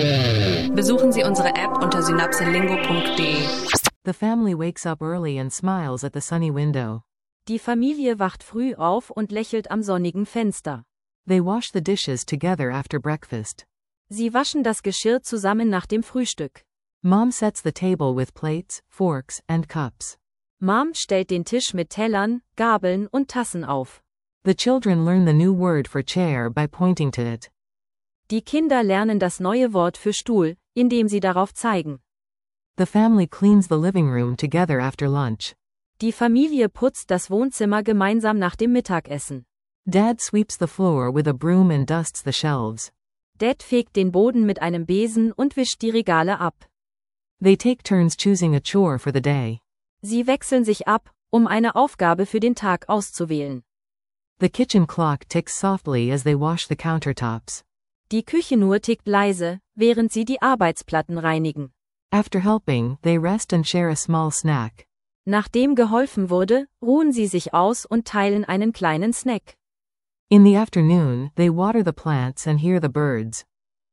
Besuchen Sie unsere App unter synapselingo.de. The family wakes up early and smiles at the sunny window. Die Familie wacht früh auf und lächelt am sonnigen Fenster. They wash the dishes together after breakfast. Sie waschen das Geschirr zusammen nach dem Frühstück. Mom sets the table with plates, forks, and cups. Mom stellt den Tisch mit Tellern, Gabeln und Tassen auf. The children learn the new word for chair by pointing to it. Die Kinder lernen das neue Wort für Stuhl, indem sie darauf zeigen. The family cleans the living room together after lunch. Die Familie putzt das Wohnzimmer gemeinsam nach dem Mittagessen. Dad sweeps the floor with a broom and dusts the shelves. Dad fegt den Boden mit einem Besen und wischt die Regale ab. They take turns choosing a chore for the day. Sie wechseln sich ab, um eine Aufgabe für den Tag auszuwählen. The kitchen clock ticks softly as they wash the countertops. Die Küchenuhr tickt leise, während sie die Arbeitsplatten reinigen. After helping, they rest and share a small snack. Nachdem geholfen wurde, ruhen sie sich aus und teilen einen kleinen Snack. In the afternoon, they water the plants and hear the birds.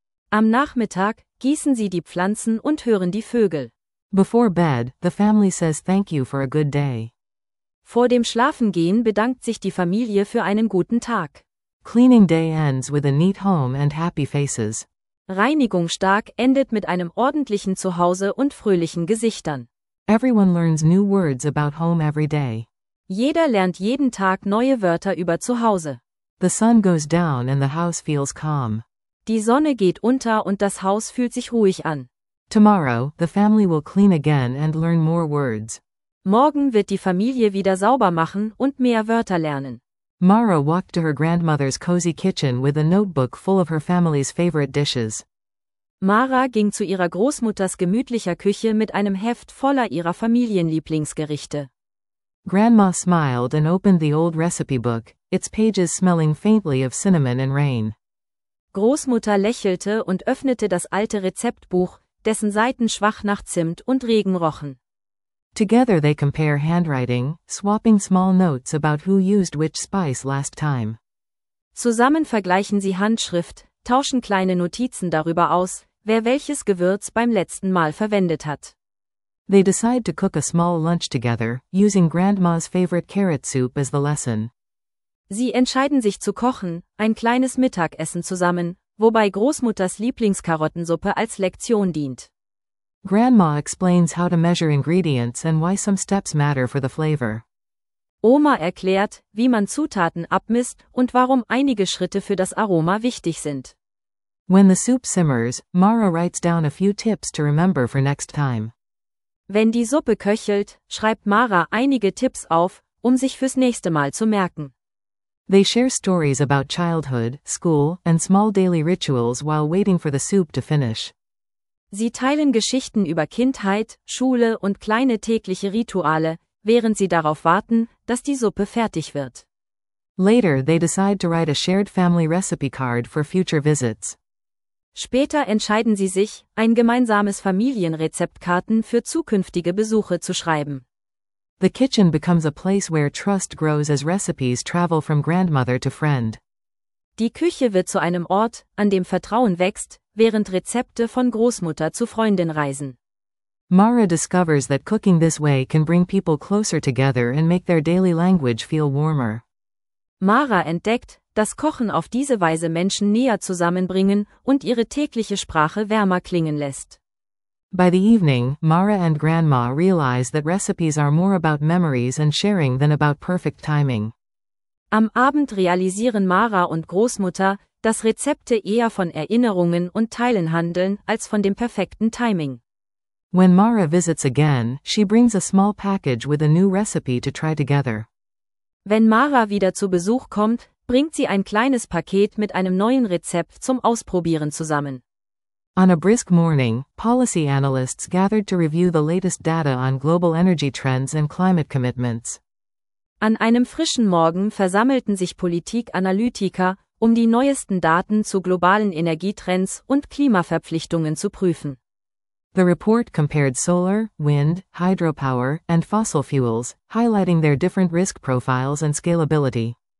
Am Nachmittag gießen sie die Pflanzen und hören die Vögel. Before bed, the family says thank you for a good day. Vor dem Schlafengehen bedankt sich die Familie für einen guten Tag. Cleaning day ends with a neat home and happy faces. Reinigungstag endet mit einem ordentlichen Zuhause und fröhlichen Gesichtern. Everyone learns new words about home every day. Jeder lernt jeden Tag neue Wörter über Zuhause. The sun goes down and the house feels calm. Die Sonne geht unter und das Haus fühlt sich ruhig an. Tomorrow, the family will clean again and learn more words. Morgen wird die Familie wieder sauber machen und mehr Wörter lernen. Mara walked to her grandmother's cozy kitchen with a notebook full of her family's favorite dishes. Mara ging zu ihrer Großmutters gemütlicher Küche mit einem Heft voller ihrer Familienlieblingsgerichte. Grandma smiled and opened the old recipe book, its pages smelling faintly of cinnamon and rain. Großmutter lächelte und öffnete das alte Rezeptbuch, dessen Seiten schwach nach Zimt und Regen rochen. Together they compare handwriting, swapping small notes about who used which spice last time. Zusammen vergleichen sie Handschrift, tauschen kleine Notizen darüber aus, wer welches Gewürz beim letzten Mal verwendet hat. They decide to cook a small lunch together, using Grandma's favorite carrot soup as the lesson. Sie entscheiden sich zu kochen, ein kleines Mittagessen zusammen, wobei Großmutters Lieblingkarottensuppe als Lektion dient. Grandma explains how to measure ingredients and why some steps matter for the flavor. Oma erklärt, wie man Zutaten abmisst und warum einige Schritte für das Aroma wichtig sind. When the soup simmers, Mara writes down a few tips to remember for next time. Wenn die Suppe köchelt, schreibt Mara einige Tipps auf, um sich fürs nächste Mal zu merken. They share stories about childhood, school, and small daily rituals while waiting for the soup to finish. Sie teilen Geschichten über Kindheit, Schule und kleine tägliche Rituale, während sie darauf warten, dass die Suppe fertig wird. Later they decide to write a shared family recipe card for future visits. Später entscheiden sie sich, ein gemeinsames Familienrezeptkarten für zukünftige Besuche zu schreiben. The kitchen becomes a place where trust grows as recipes travel from grandmother to friend. Die Küche wird zu einem Ort, an dem Vertrauen wächst, während Rezepte von Großmutter zu Freundin reisen. Mara discovers that cooking this way can bring people closer together and make their daily language feel warmer. Mara entdeckt, dass Kochen auf diese Weise Menschen näher zusammenbringen und ihre tägliche Sprache wärmer klingen lässt. By the evening, Mara and Grandma realize that recipes are more about memories and sharing than about perfect timing. Am Abend realisieren Mara und Großmutter, dass Rezepte eher von Erinnerungen und Teilen handeln, als von dem perfekten Timing. When Mara visits again, she brings a small package with a new recipe to try together. Wenn Mara wieder zu Besuch kommt, bringt sie ein kleines Paket mit einem neuen Rezept zum Ausprobieren zusammen. On a brisk morning, policy analysts gathered to review the latest data on global energy trends and climate commitments. An einem frischen Morgen versammelten sich Politikanalytiker, um die neuesten Daten zu globalen Energietrends und Klimaverpflichtungen zu prüfen. The report compared solar, wind, hydropower, and fossil fuels, highlighting their different risk profiles and scalability.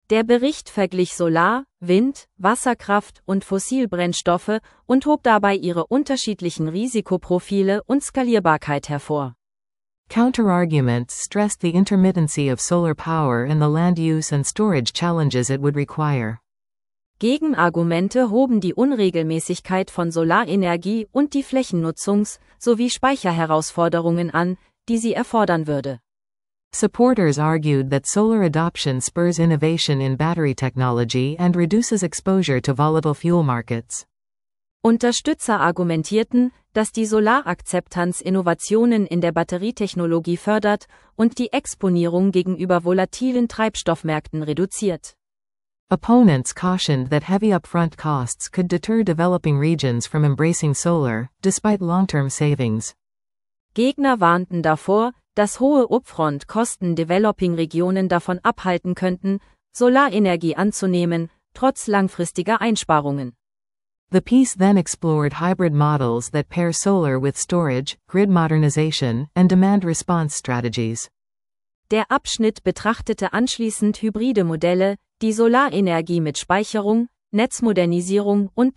Der Bericht verglich Solar-, Wind-, Wasserkraft und Fossilbrennstoffe und hob dabei ihre unterschiedlichen Risikoprofile und Skalierbarkeit hervor. Counterarguments stressed the intermittency of solar power and the land use and storage challenges it would require. Gegenargumente hoben die Unregelmäßigkeit von Solarenergie und die Flächennutzungs- sowie Speicherherausforderungen an, die sie erfordern würde. Supporters argued that solar adoption spurs innovation in battery technology and reduces exposure to volatile fuel markets. Unterstützer argumentierten, dass die Solarakzeptanz Innovationen in der Batterietechnologie fördert und die Exponierung gegenüber volatilen Treibstoffmärkten reduziert. Opponents cautioned that heavy upfront costs could deter developing regions from embracing solar, despite long-term savings. Gegner warnten davor, dass hohe Upfront-Kosten Developing-Regionen davon abhalten könnten, Solarenergie anzunehmen, trotz langfristiger Einsparungen. The piece then explored hybrid models that pair solar with storage, grid modernization, and demand response strategies. Der Abschnitt betrachtete anschließend hybride Modelle, die Solarenergie mit Speicherung, Netzmodernisierung und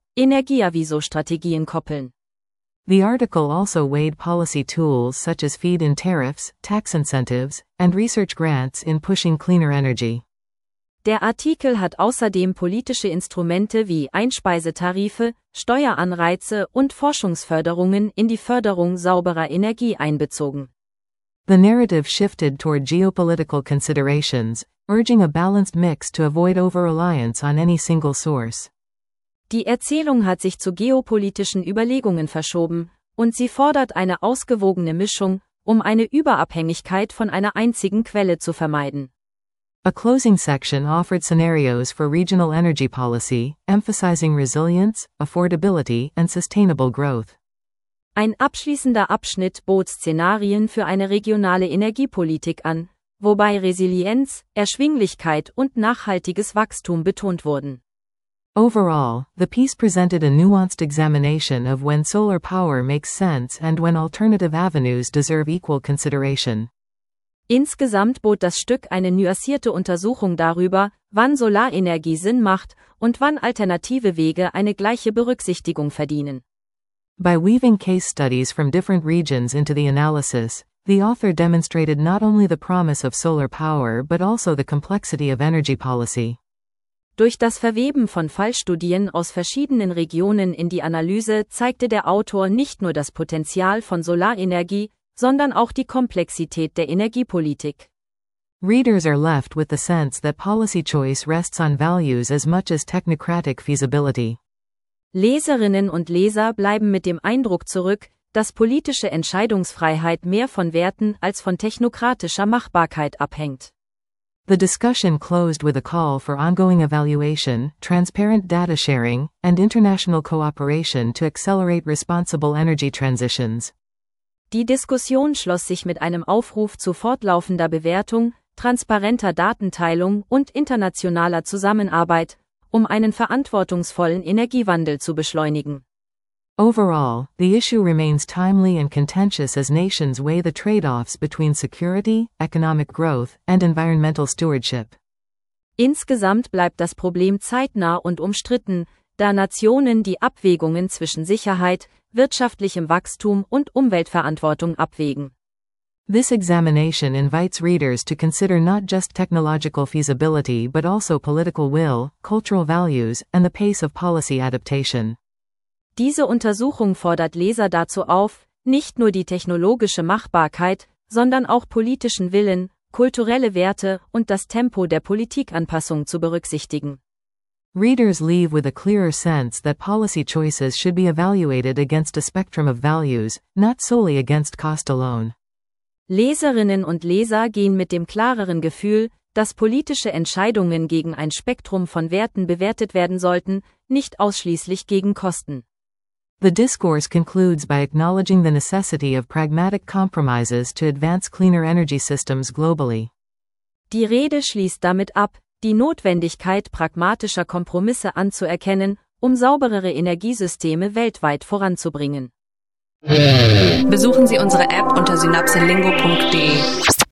Energieaviso-Strategien koppeln. The article also weighed policy tools such as feed-in tariffs, tax incentives, and research grants in pushing cleaner energy. Der Artikel hat außerdem politische Instrumente wie Einspeisetarife, Steueranreize und Forschungsförderungen in die Förderung sauberer Energie einbezogen. The narrative shifted toward geopolitical considerations, urging a balanced mix to avoid over-reliance on any single source. Die Erzählung hat sich zu geopolitischen Überlegungen verschoben, und sie fordert eine ausgewogene Mischung, um eine Überabhängigkeit von einer einzigen Quelle zu vermeiden. A closing section offered scenarios for regional energy policy, emphasizing resilience, affordability, and sustainable growth. Ein abschließender Abschnitt bot Szenarien für eine regionale Energiepolitik an, wobei Resilienz, Erschwinglichkeit und nachhaltiges Wachstum betont wurden. Overall, the piece presented a nuanced examination of when solar power makes sense and when alternative avenues deserve equal consideration. Insgesamt bot das Stück eine nuancierte Untersuchung darüber, wann Solarenergie Sinn macht und wann alternative Wege eine gleiche Berücksichtigung verdienen. By weaving case studies from different regions into the analysis, the author demonstrated not only the promise of solar power but also the complexity of energy policy. Durch das Verweben von Fallstudien aus verschiedenen Regionen in die Analyse zeigte der Autor nicht nur das Potenzial von Solarenergie, sondern auch die Komplexität der Energiepolitik. Readers are left with the sense that policy choice rests on values as much as technocratic feasibility. Leserinnen und Leser bleiben mit dem Eindruck zurück, dass politische Entscheidungsfreiheit mehr von Werten als von technokratischer Machbarkeit abhängt. The discussion closed with a call for ongoing evaluation, transparent data sharing, and international cooperation to accelerate responsible energy transitions. Die Diskussion schloss sich mit einem Aufruf zu fortlaufender Bewertung, transparenter Datenteilung und internationaler Zusammenarbeit, um einen verantwortungsvollen Energiewandel zu beschleunigen. Overall, the issue remains timely and contentious as nations weigh the trade-offs between security, economic growth, and environmental stewardship. Insgesamt bleibt das Problem zeitnah und umstritten, da Nationen die Abwägungen zwischen Sicherheit, wirtschaftlichem Wachstum und Umweltverantwortung abwägen. This examination invites readers to consider not just technological feasibility but also political will, cultural values, and the pace of policy adaptation. Diese Untersuchung fordert Leser dazu auf, nicht nur die technologische Machbarkeit, sondern auch politischen Willen, kulturelle Werte und das Tempo der Politikanpassung zu berücksichtigen. Readers leave with a clearer sense that policy choices should be evaluated against a spectrum of values, not solely against cost alone. Leserinnen und Leser gehen mit dem klareren Gefühl, dass politische Entscheidungen gegen ein Spektrum von Werten bewertet werden sollten, nicht ausschließlich gegen Kosten. The discourse concludes by acknowledging the necessity of pragmatic compromises to advance cleaner energy systems globally. Die Rede schließt damit ab, die Notwendigkeit pragmatischer Kompromisse anzuerkennen, um sauberere Energiesysteme weltweit voranzubringen. Besuchen Sie unsere App unter synapselingo.de.